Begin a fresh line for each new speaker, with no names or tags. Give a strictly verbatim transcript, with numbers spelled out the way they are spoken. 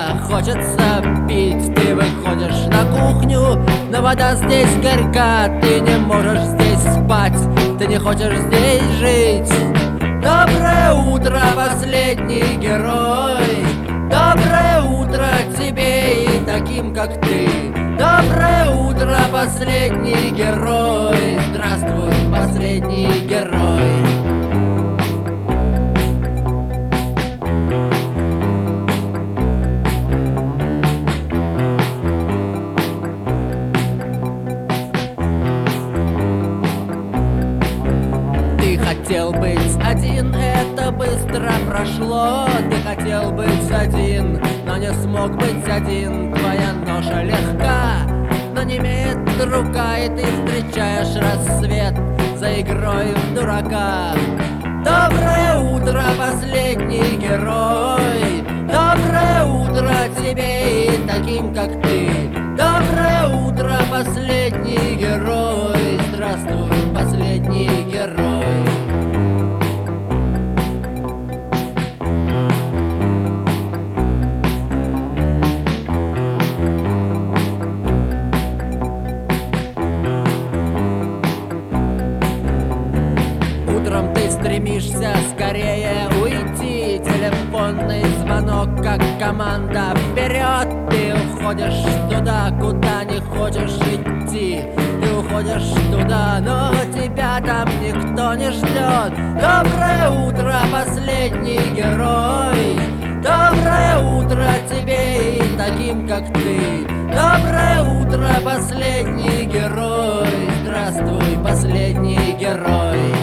хочется пить. Ты выходишь на кухню, но вода здесь горька. Ты не можешь здесь спать, ты не хочешь здесь жить. Доброе утро, последний герой. Доброе утро тебе и таким, как ты. Доброе утро, последний герой. Здравствуй, последний герой. Ты хотел быть один, это быстро прошло. Ты хотел быть один, но не смог быть один. Твоя ноша легка, но не имеет рука. И ты встречаешь рассвет за игрой в дурака. Доброе утро, последний герой. Доброе утро тебе и таким, как ты. Доброе утро, последний герой. Здравствуй, последний герой. Утром ты стремишься скорее уйти. Телефонный звонок, как команда вперед. Ты уходишь туда, куда не хочешь идти. Ты уходишь туда, но тебя там никто не ждет. Доброе утро, последний герой. Доброе утро тебе и таким, как ты. Доброе утро, последний герой. Здравствуй, последний герой.